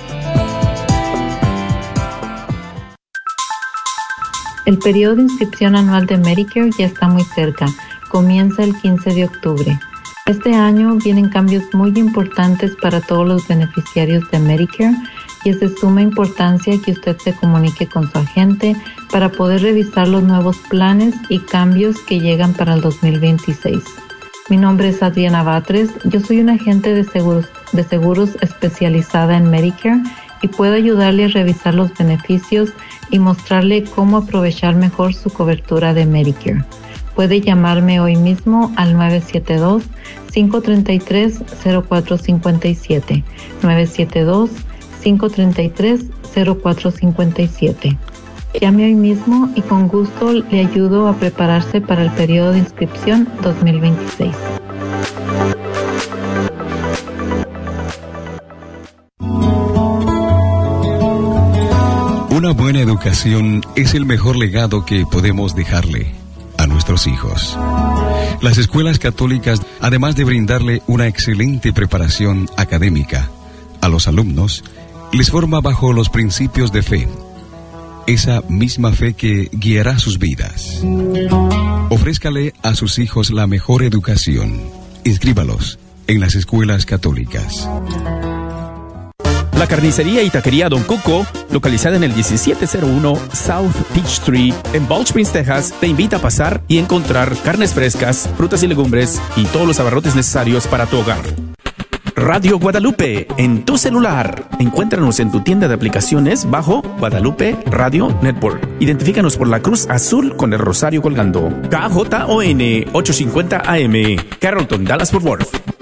El periodo de inscripción anual de Medicare ya está muy cerca. Comienza el 15 de octubre. Este año vienen cambios muy importantes para todos los beneficiarios de Medicare y es de suma importancia que usted se comunique con su agente para poder revisar los nuevos planes y cambios que llegan para el 2026. Mi nombre es Adriana Batres. Yo soy una agente de seguros especializada en Medicare y puedo ayudarle a revisar los beneficios y mostrarle cómo aprovechar mejor su cobertura de Medicare. Puede llamarme hoy mismo al 972-533-0457, 972-533-0457. Llame hoy mismo y con gusto le ayudo a prepararse para el periodo de inscripción 2026. Una buena educación es el mejor legado que podemos dejarle a nuestros hijos. Las escuelas católicas, además de brindarle una excelente preparación académica a los alumnos, les forma bajo los principios de fe, esa misma fe que guiará sus vidas. Ofrézcale a sus hijos la mejor educación. Inscríbalos en las escuelas católicas. La carnicería y taquería Don Cuco, localizada en el 1701 South Peachtree en Balch Springs, Texas, te invita a pasar y encontrar carnes frescas, frutas y legumbres y todos los abarrotes necesarios para tu hogar. Radio Guadalupe en tu celular. Encuéntranos en tu tienda de aplicaciones bajo Guadalupe Radio Network. Identifícanos por la cruz azul con el rosario colgando. KJON 850 AM, Carrollton, Dallas, Fort Worth.